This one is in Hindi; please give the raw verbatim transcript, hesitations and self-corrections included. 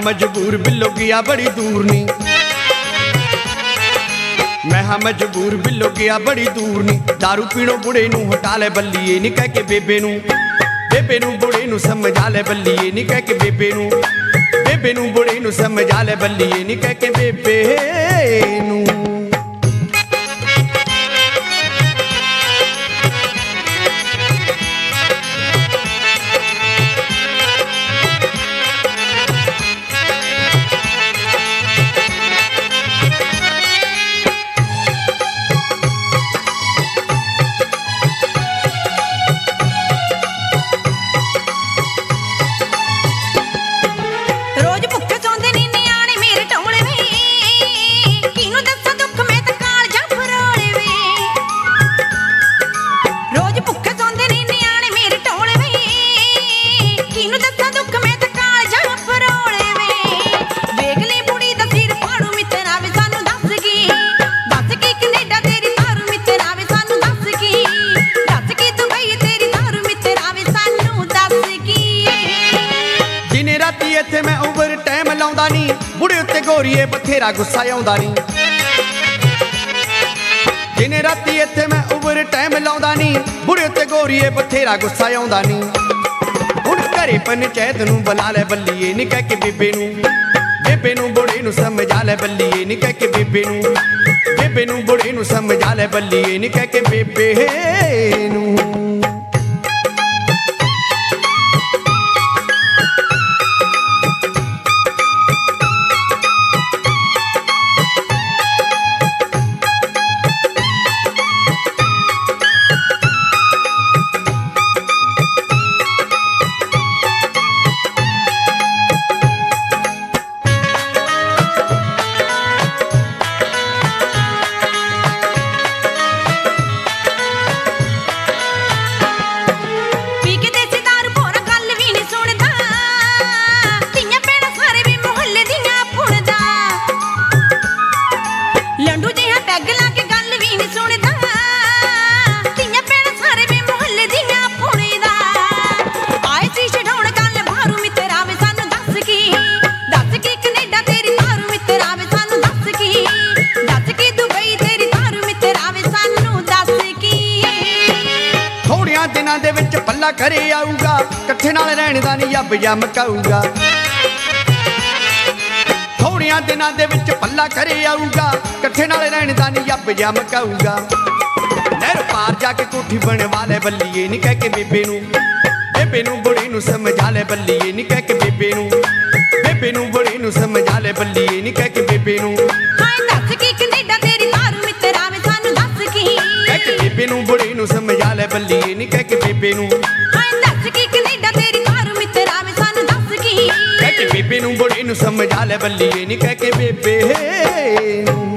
मजबूर बिल्लो गया बड़ी दूर नी, मैं हाँ मजबूर बिल्लो गया बड़ी दूर नी। दारू पीणो बुढ़े नू हटा ले बल्लीए नी कह के बेबे नू, बेबे नू बुढ़े नू समझा ले बल्लीए नी कह के बेबे नू, बेबे नू बुढ़े नू समझा ले बल्लीए नी कह के बेबे नू। इत्थे मैं ओवर टाइम लाउंदा नी, बुढ़े उत्ते गोरीए बथेरा गुस्सा आउंदा नी। दिने राती इत्थे मैं ओवर टाइम लाउंदा नी, बुढ़े उत्ते गोरीए बथेरा गुस्सा आउंदा नी। हुण घरे पंचायत नू बुला ले बल्लीए नी कह के बेबे नू, बेबे नू बुढ़े नू समझा ले बल्लीए नी कह के बेबे नू, बेबे नू बुढ़े नू समझा ले बल्लीए नी कह के बेबे नू। दिनां दे विच पल्ला घरे आऊगा, कट्ठे नाल रहण दा नी अब जम काऊगा। थोड़ियां दिनां दे विच पल्ला घरे आऊगा, कट्ठे नाल रहण दा नी अब जम काऊगा। नहर पार जाके कोठी बनवा ले बल्लीए नी कह के बेबे नू, बेबे नू बुढ़े नू समझा ले बल्लीए नी कह के बेबे नू, बेबे नू बुढ़े नू समझा ले बल्लीए नी कह के बेबे नू। हाय दस की कनेडा तेरी दारू मित्तरा वे सानू दस की, कह के बेबे नू बुढ़े नू समझा ले बल्लीए नी कह के बेबे नू। हाय दस की कनेडा तेरी दारू मित्तरा वे सानू दस की, कह के बेबे नू बुढ़े नू समझा ले बल्लीए नी कह के बेबे नू।